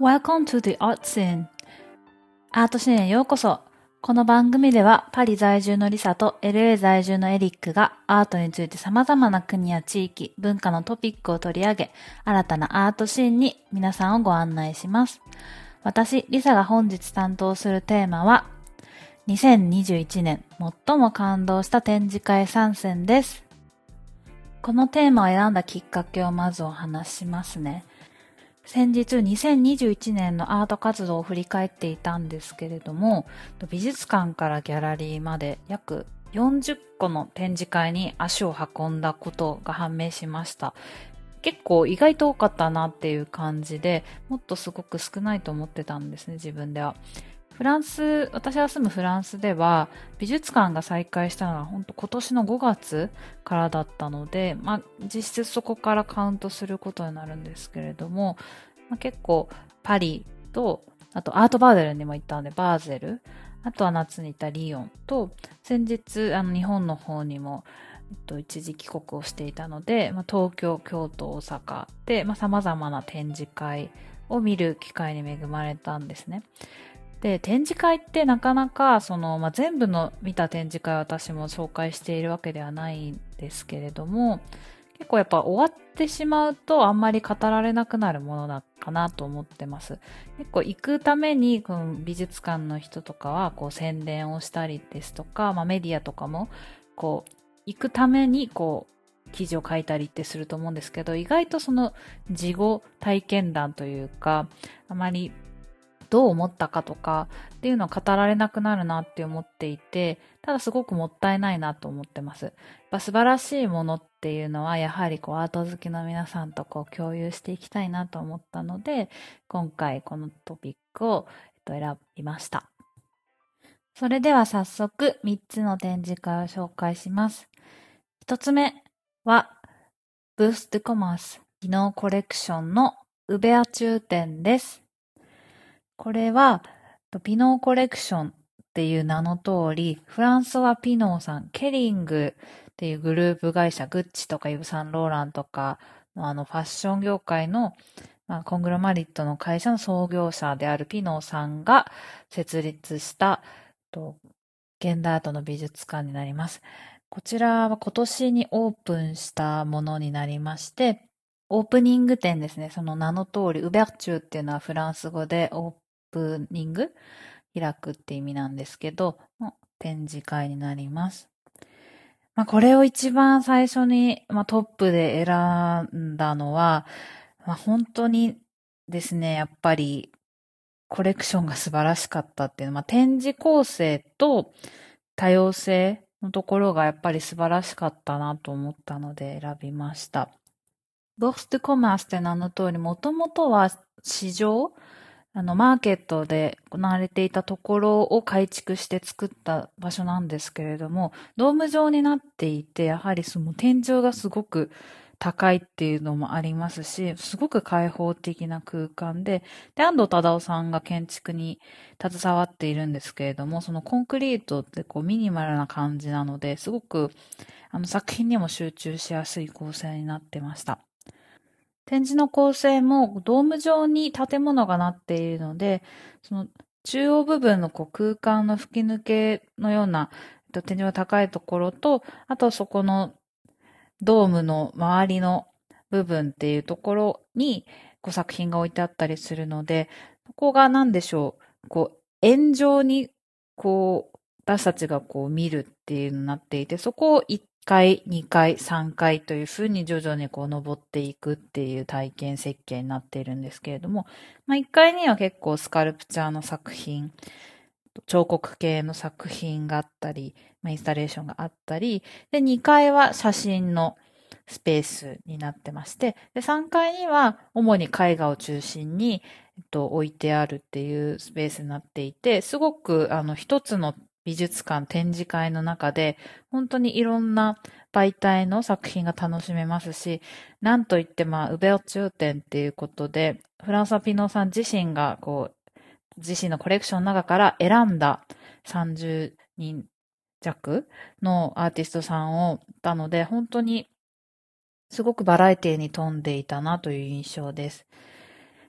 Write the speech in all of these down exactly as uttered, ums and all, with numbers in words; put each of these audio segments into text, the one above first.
Welcome to the Art Scene アートシーンへようこそ。この番組ではパリ在住のリサと エルエー 在住のエリックがアートについて様々な国や地域、文化のトピックを取り上げ、新たなアートシーンに皆さんをご案内します。私、リサが本日担当するテーマはにせんにじゅういちねん最も感動した展示会さんせんです。このテーマを選んだきっかけをまずお話しますね。先日にせんにじゅういちねんのアート活動を振り返っていたんですけれども、美術館からギャラリーまで約よんじゅっこの展示会に足を運んだことが判明しました。結構意外と多かったなっていう感じで、もっとすごく少ないと思ってたんですね、自分では。フランス、私が住むフランスでは美術館が再開したのが本当今年のごがつからだったので、まあ、実質そこからカウントすることになるんですけれども、まあ、結構パリと、あとアートバーゼルにも行ったのでバーゼル、あとは夏に行ったリヨンと、先日あの日本の方にも、えっと、一時帰国をしていたので、まあ、東京、京都、大阪で、まあ、様々な展示会を見る機会に恵まれたんですね。で、展示会ってなかなかその、まあ、全部の見た展示会を私も紹介しているわけではないんですけれども、結構やっぱ終わってしまうとあんまり語られなくなるものだかなと思ってます。結構行くためにこの美術館の人とかはこう宣伝をしたりですとか、まあ、メディアとかもこう行くためにこう記事を書いたりってすると思うんですけど、意外とその事後体験談というか、あまりどう思ったかとかっていうのは語られなくなるなって思っていて、ただすごくもったいないなと思ってます。やっぱ素晴らしいものっていうのはやはりこうアート好きの皆さんとこう共有していきたいなと思ったので、今回このトピックを、えっと、選びました。それでは早速みっつの展示会を紹介します。ひとつめはブース・デュ・コマース技能コレクションのウベアチュー展です。これはピノーコレクションっていう名の通り、フランソワ・ピノーさん、ケリングっていうグループ会社、グッチとかイヴ・サンローランとかのあのファッション業界の、まあ、コングロマリットの会社の創業者であるピノーさんが設立したと現代アートの美術館になります。こちらは今年にオープンしたものになりまして、オープニング展ですね。その名の通り、ウベアチューっていうのはフランス語でオープニング開くって意味なんですけど、展示会になります。まあ、これを一番最初に、まあ、トップで選んだのは、まあ、本当にですね、やっぱりコレクションが素晴らしかったっていうのは、まあ、展示構成と多様性のところがやっぱり素晴らしかったなと思ったので選びました。ボース・デュ・コマースって名の通り、もともとは市場、あの、マーケットで行われていたところを改築して作った場所なんですけれども、ドーム状になっていて、やはりその天井がすごく高いっていうのもありますし、すごく開放的な空間で、で、安藤忠雄さんが建築に携わっているんですけれども、そのコンクリートってこうミニマルな感じなので、すごくあの作品にも集中しやすい構成になってました。展示の構成もドーム状に建物がなっているので、その中央部分のこう空間の吹き抜けのような天井が高いところと、あとそこのドームの周りの部分っていうところにこう作品が置いてあったりするので、ここが何でしょう、こう円状にこう私たちがこう見るっていうのになっていて、そこをいっかい、にかい、さんかいというふうに徐々にこう登っていくっていう体験設計になっているんですけれども、まあ、いっかいには結構スカルプチャーの作品、彫刻系の作品があったり、まあ、インスタレーションがあったり、で、にかいは写真のスペースになってまして、で、さんがいには主に絵画を中心に、えっと、置いてあるっていうスペースになっていて、すごくあの一つの美術館展示会の中で本当にいろんな媒体の作品が楽しめますし、なんといってまあウベルチュー展っていうことで、フランソワ・ピノーさん自身がこう自身のコレクションの中から選んださんじゅうにん弱のアーティストさんをたので、本当にすごくバラエティに富んでいたなという印象です。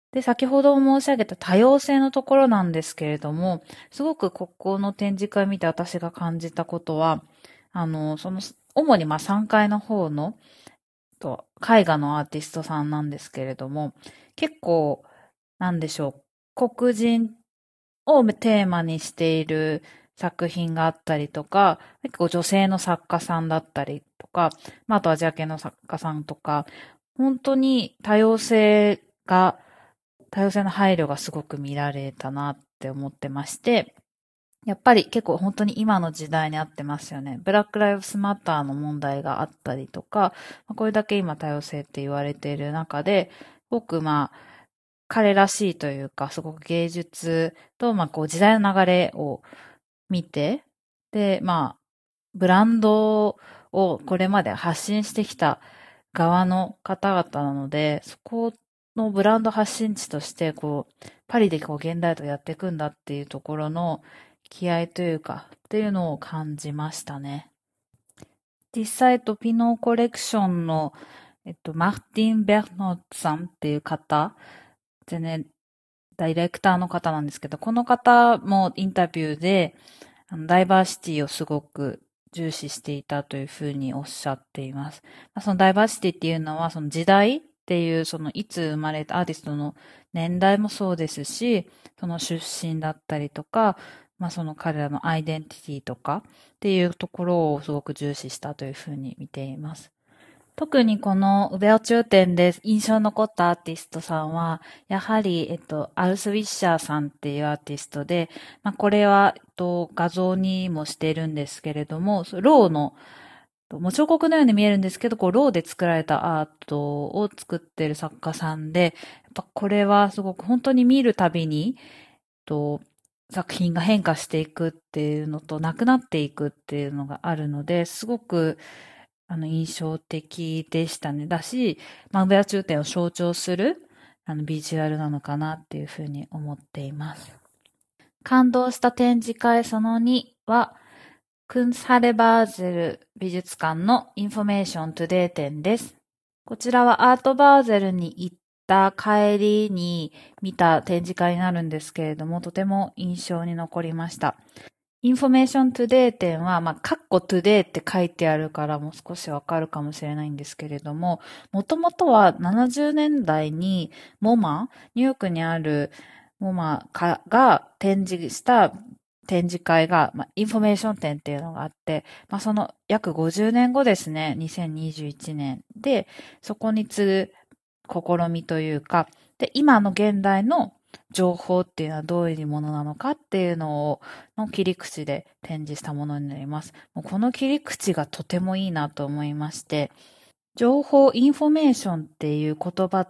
で、先ほど申し上げた多様性のところなんですけれども、すごくここの展示会を見て私が感じたことは、あの、その、主にまあさんがいの方の、と絵画のアーティストさんなんですけれども、結構、なんでしょう、黒人をテーマにしている作品があったりとか、結構女性の作家さんだったりとか、まあ、あとアジア系の作家さんとか、本当に多様性が、多様性の配慮がすごく見られたなって思ってまして、やっぱり結構本当に今の時代に合ってますよね。ブラックライブスマターの問題があったりとか、これだけ今多様性って言われている中で、すごくまあ、彼らしいというか、すごく芸術と、まあ、こう時代の流れを見て、で、まあ、ブランドをこれまで発信してきた側の方々なので、そこのブランド発信地として、こう、パリでこう現代とやっていくんだっていうところの気合というか、っていうのを感じましたね。実際とピノコレクションの、えっと、マーティン・ベルノットさんっていう方でね、ダイレクターの方なんですけど、この方もインタビューで、あのダイバーシティをすごく重視していたというふうにおっしゃっています。まあ、そのダイバーシティっていうのは、その時代っていう、そのいつ生まれたアーティストの年代もそうですし、その出身だったりとか、まあその彼らのアイデンティティとかっていうところをすごく重視したというふうに見ています。特にこのウベルチュー展で印象に残ったアーティストさんは、やはり、えっと、アルスウィッシャーさんっていうアーティストで、まあ、これは、えっと、画像にもしているんですけれども、ローの、もう彫刻のように見えるんですけど、こう、ローで作られたアートを作っている作家さんで、やっぱこれはすごく本当に見るたびに、えっと、作品が変化していくっていうのと、なくなっていくっていうのがあるので、すごく、あの、印象的でしたね。だし、まあ、ウベア中点を象徴する、あの、ビジュアルなのかなっていうふうに思っています。感動した展示会そのには、クンスハレバーゼル美術館のインフォメーショントゥデイ展です。こちらはアートバーゼルに行った帰りに見た展示会になるんですけれども、とても印象に残りました。インフォメーショントゥデイ展は、まあ、カッコトゥデイって書いてあるからもう少しわかるかもしれないんですけれども、もともとはななじゅうねんだいにモマ、ニューヨークにあるモマが展示した展示会が、まあ、インフォメーション展っていうのがあって、まあ、その約ごじゅうねんごですね、にせんにじゅういちねんで、そこに次ぐ試みというか、で、今の現代の情報っていうのはどういうものなのかっていうのを、の切り口で展示したものになります。もうこの切り口がとてもいいなと思いまして、情報、インフォメーションっていう言葉って、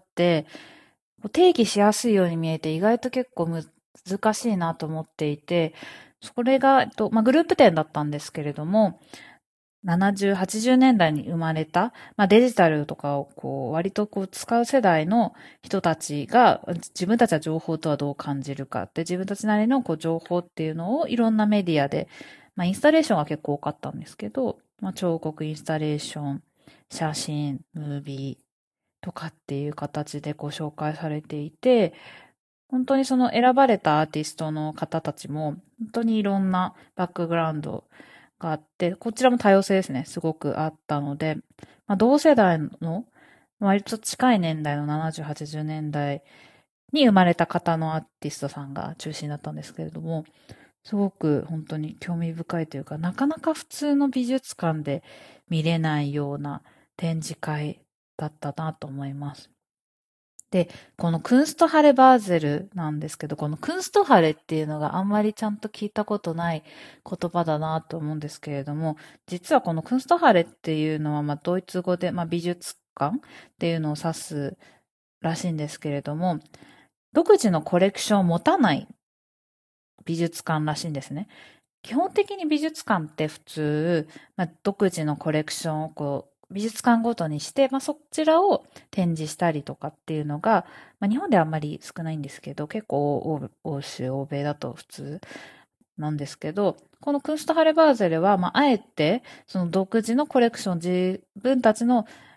定義しやすいように見えて意外と結構難しいなと思っていて、それが、えっとまあ、グループ展だったんですけれども、ななじゅう、はちじゅうねんだいに生まれた、まあ、デジタルとかをこう割とこう使う世代の人たちが自分たちは情報とはどう感じるかって自分たちなりのこう情報っていうのをいろんなメディアで、まあ、インスタレーションが結構多かったんですけど、まあ、彫刻インスタレーション、写真、ムービーとかっていう形でご紹介されていて、本当にその選ばれたアーティストの方たちも本当にいろんなバックグラウンドがあって、こちらも多様性ですね、すごくあったので、まあ、同世代の、割と近い年代のななじゅう、はちじゅうねんだいに生まれた方のアーティストさんが中心だったんですけれども、すごく本当に興味深いというか、なかなか普通の美術館で見れないような展示会だったなと思います。で、このクンストハレバーゼルなんですけど、このクンストハレっていうのがあんまりちゃんと聞いたことない言葉だなと思うんですけれども、実はこのクンストハレっていうのは、まあ、ドイツ語で、まあ、美術館っていうのを指すらしいんですけれども、独自のコレクションを持たない美術館らしいんですね。基本的に美術館って普通、まあ、独自のコレクションをこう美術館ごとにして、まあ、そちらを展示したりとかっていうのが、まあ、日本ではあんまり少ないんですけど、結構欧州、欧米だと普通なんですけど、このクンストハレバーゼルは、まあ、あえて、その独自のコレクション、自分たちの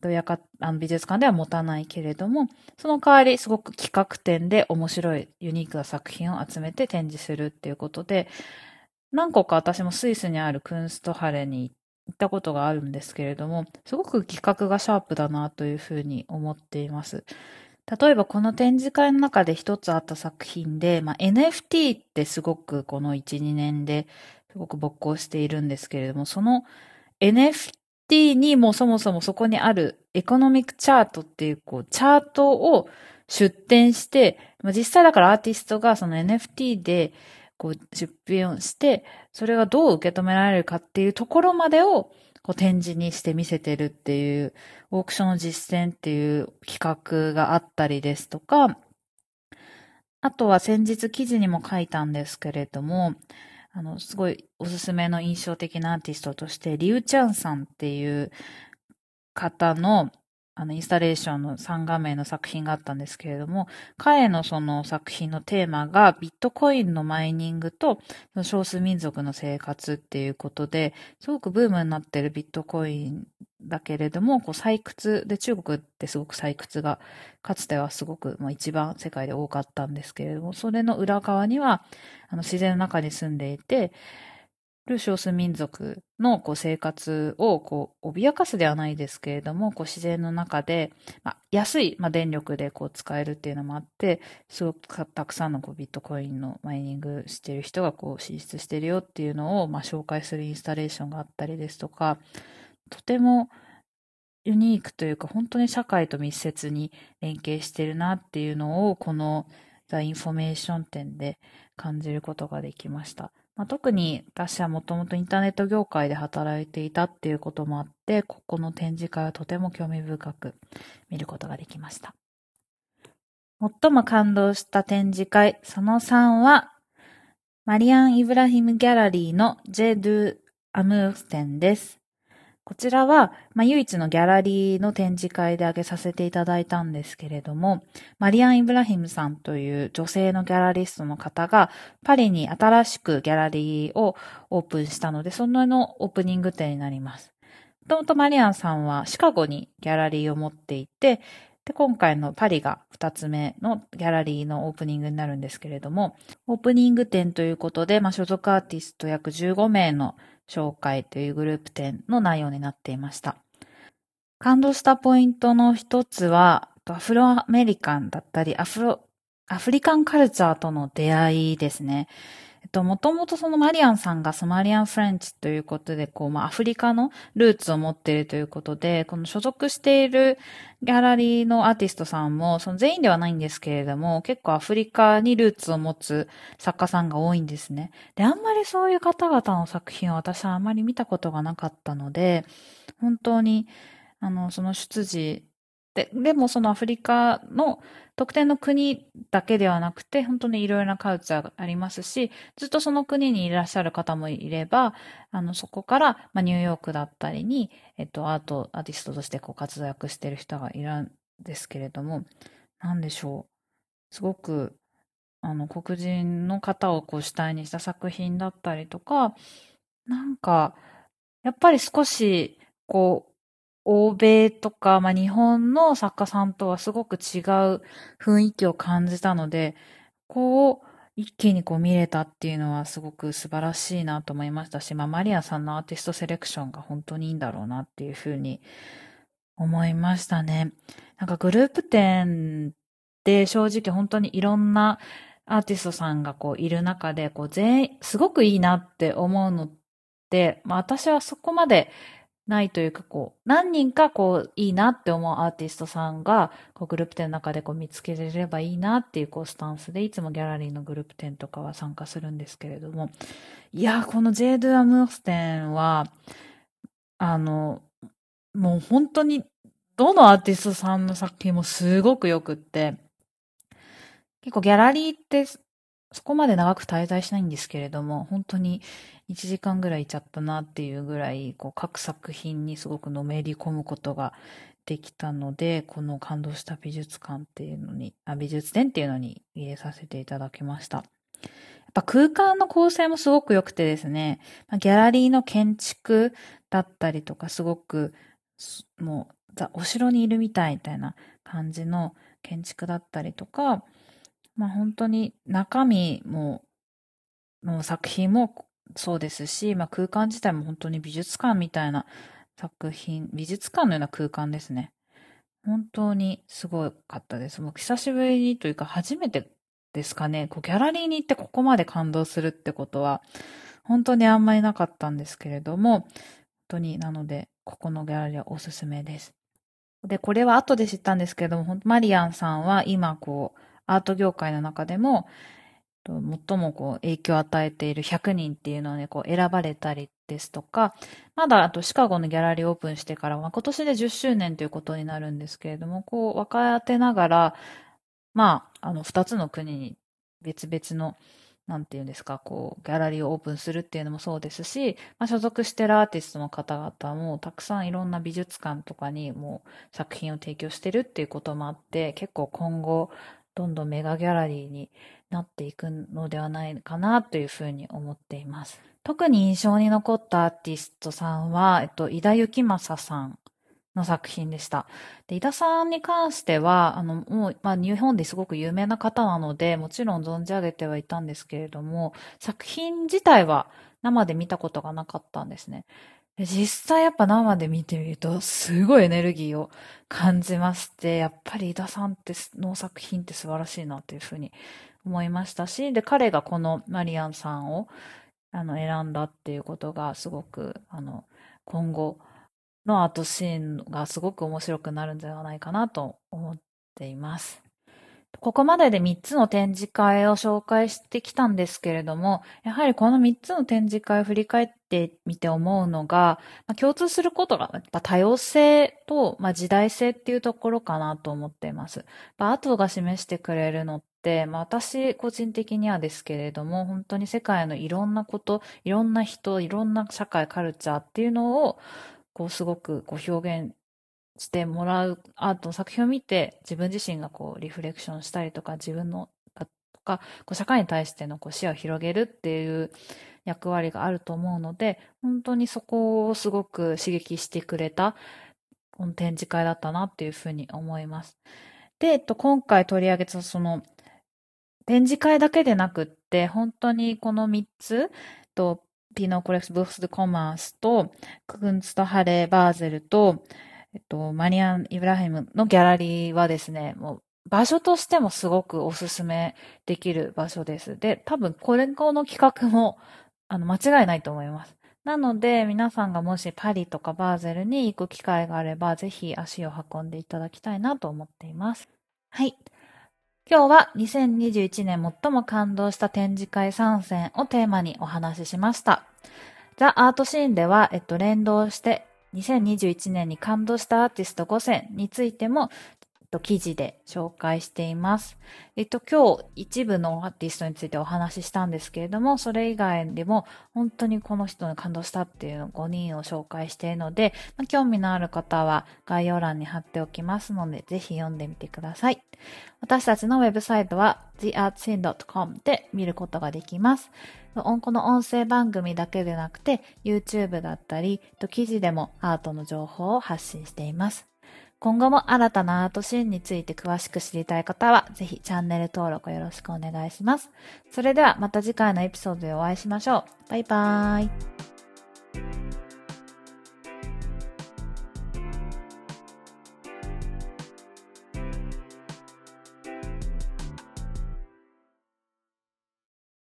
どやか、あの美術館では持たないけれども、その代わりすごく企画展で面白いユニークな作品を集めて展示するっていうことで、何個か私もスイスにあるクンストハレに行ったことがあるんですけれども、すごく企画がシャープだなというふうに思っています。例えばこの展示会の中で一つあった作品で、まあ、エヌエフティー ってすごくこのいち、にねんですごく勃興しているんですけれども、その エヌエフティー にもそもそもそこにあるエコノミックチャートっていうこうチャートを出展して、まあ、実際だからアーティストがその エヌエフティー でこう出品をして、それがどう受け止められるかっていうところまでをこう展示にして見せてるっていう、オークションの実践っていう企画があったりですとか、あとは先日記事にも書いたんですけれども、あの、すごいおすすめの印象的なアーティストとして、リュウチャンさんっていう方の、あの、インスタレーションのさん画面の作品があったんですけれども、彼のその作品のテーマがビットコインのマイニングと少数民族の生活っていうことで、すごくブームになってるビットコインだけれども、こう採掘で、中国ってすごく採掘がかつてはすごく、まあ、一番世界で多かったんですけれども、それの裏側にはあの自然の中に住んでいて、る少数民族のこう生活をこう脅かすではないですけれども、こう自然の中で、まあ、安い、まあ、電力でこう使えるっていうのもあって、すごくたくさんのこうビットコインのマイニングしている人がこう進出しているよっていうのを、まあ、紹介するインスタレーションがあったりですとか、とてもユニークというか本当に社会と密接に連携しているなっていうのをこのザ・インフォメーション展で感じることができました。まあ、特に私はもともとインターネット業界で働いていたっていうこともあって、ここの展示会はとても興味深く見ることができました。最も感動した展示会そのさんは、マリアン・イブラヒム・ギャラリーのジェ・ドゥ・アムース展です。こちらは、まあ、唯一のギャラリーの展示会で挙げさせていただいたんですけれども、マリアン・イブラヒムさんという女性のギャラリストの方が、パリに新しくギャラリーをオープンしたので、そののオープニング展になります。もともとマリアンさんはシカゴにギャラリーを持っていて、で、今回のパリが二つ目のギャラリーのオープニングになるんですけれども、オープニング展ということで、まあ、所属アーティスト約じゅうごめいの紹介というグループ展の内容になっていました。感動したポイントの一つは、アフロアメリカンだったり、アフロ、アフリカンカルチャーとの出会いですね。えっと、もともとそのマリアンさんがソマリアンフレンチということで、こう、まあ、アフリカのルーツを持っているということで、この所属しているギャラリーのアーティストさんも、その全員ではないんですけれども、結構アフリカにルーツを持つ作家さんが多いんですね。で、あんまりそういう方々の作品を私はあまり見たことがなかったので、本当に、あの、その出自で、でもそのアフリカの特定の国だけではなくて、本当にいろいろなカルチャーがありますし、ずっとその国にいらっしゃる方もいれば、あの、そこから、まあ、ニューヨークだったりに、えっと、アート、アーティストとしてこう活躍している人がいるんですけれども、なんでしょう。すごく、あの、黒人の方をこう主体にした作品だったりとか、なんか、やっぱり少し、こう、欧米とか、まあ、日本の作家さんとはすごく違う雰囲気を感じたので、こう、一気にこう見れたっていうのはすごく素晴らしいなと思いましたし、まあ、マリアさんのアーティストセレクションが本当にいいんだろうなっていうふうに思いましたね。なんかグループ展で正直本当にいろんなアーティストさんがこういる中で、こう全員、すごくいいなって思うのって、まあ私はそこまでないというか、こう、何人かこう、いいなって思うアーティストさんが、こう、グループ展の中でこう、見つけれればいいなっていう、こう、スタンスで、いつもギャラリーのグループ展とかは参加するんですけれども、いやー、このジェイ・ドゥ・アムース展は、あの、もう本当に、どのアーティストさんの作品もすごく良くって、結構ギャラリーってそこまで長く滞在しないんですけれども、本当にいちじかんぐらいいちゃったなっていうぐらい、こう各作品にすごくのめり込むことができたので、この感動した美術館っていうのに、あ、美術展っていうのに入れさせていただきました。やっぱ空間の構成もすごく良くてですね、ギャラリーの建築だったりとかすごく、もうザお城にいるみたいみたいな感じの建築だったりとか、まあ本当に中身も、の作品もそうですし、まあ空間自体も本当に美術館みたいな作品、美術館のような空間ですね。本当にすごかったです。もう久しぶりにというか初めてですかね、こうギャラリーに行ってここまで感動するってことは、本当にあんまりなかったんですけれども、本当になので、ここのギャラリーはおすすめです。で、これは後で知ったんですけれども、マリアンさんは今こう、アート業界の中でも、最もこう影響を与えているひゃくにんっていうのをね、こう選ばれたりですとか、まだあとシカゴのギャラリーオープンしてからは、今年でじゅっしゅうねんということになるんですけれども、こう若手ながら、まあ、あの、二つの国に別々の、なんていうんですか、こう、ギャラリーをオープンするっていうのもそうですし、まあ、所属してるアーティストの方々もたくさんいろんな美術館とかにもう作品を提供してるっていうこともあって、結構今後、どんどんメガギャラリーになっていくのではないかなというふうに思っています。特に印象に残ったアーティストさんは、えっと、井田幸正さんの作品でした。で、井田さんに関しては、あの、もう、まあ、日本ですごく有名な方なので、もちろん存じ上げてはいたんですけれども、作品自体は生で見たことがなかったんですね。で、実際やっぱ生で見てみると、すごいエネルギーを感じまして、やっぱり井田さんっての作品って素晴らしいなというふうに思いましたし、で、彼がこのマリアンさんを、あの、選んだっていうことがすごく、あの、今後、のアートシーンがすごく面白くなるんじゃないかなと思っています。ここまででみっつの展示会を紹介してきたんですけれども、やはりこのみっつの展示会を振り返ってみて思うのが、まあ、共通することがやっぱ多様性と、まあ、時代性っていうところかなと思っています。アートが示してくれるのって、まあ、私個人的にはですけれども、本当に世界のいろんなこと、いろんな人、いろんな社会、カルチャーっていうのを、こうすごくこう表現してもらうアートの作品を見て自分自身がこうリフレクションしたりとか自分のとかこう社会に対してのこう視野を広げるっていう役割があると思うので本当にそこをすごく刺激してくれた展示会だったなっていうふうに思います。で、えっと、今回取り上げたその展示会だけでなくって本当にこのみっつとピノコレクス・ブース・ド・コマースとクンスト・ハレ・バーゼルとえっと、マリアン・イブラヒムのギャラリーはですね、もう場所としてもすごくおすすめできる場所です。で、多分これこの企画もあの間違いないと思います。なので皆さんがもしパリとかバーゼルに行く機会があればぜひ足を運んでいただきたいなと思っています。はい。今日はにせんにじゅういちねん最も感動した展示会さんせんをテーマにお話ししました。ザ・アートシーンでは、えっと、連動してにせんにじゅういちねんに感動したアーティストごせんについても、えっと、記事で紹介しています。えっと、今日一部のアーティストについてお話ししたんですけれども、それ以外でも本当にこの人に感動したっていうごにんを紹介しているので、まあ、興味のある方は概要欄に貼っておきますので、ぜひ読んでみてください。私たちのウェブサイトは ジーアートシーンドットコム で見ることができます。この音声番組だけでなくて YouTube だったり記事でもアートの情報を発信しています。今後も新たなアートシーンについて詳しく知りたい方はぜひチャンネル登録よろしくお願いします。それではまた次回のエピソードでお会いしましょう。バイバーイ。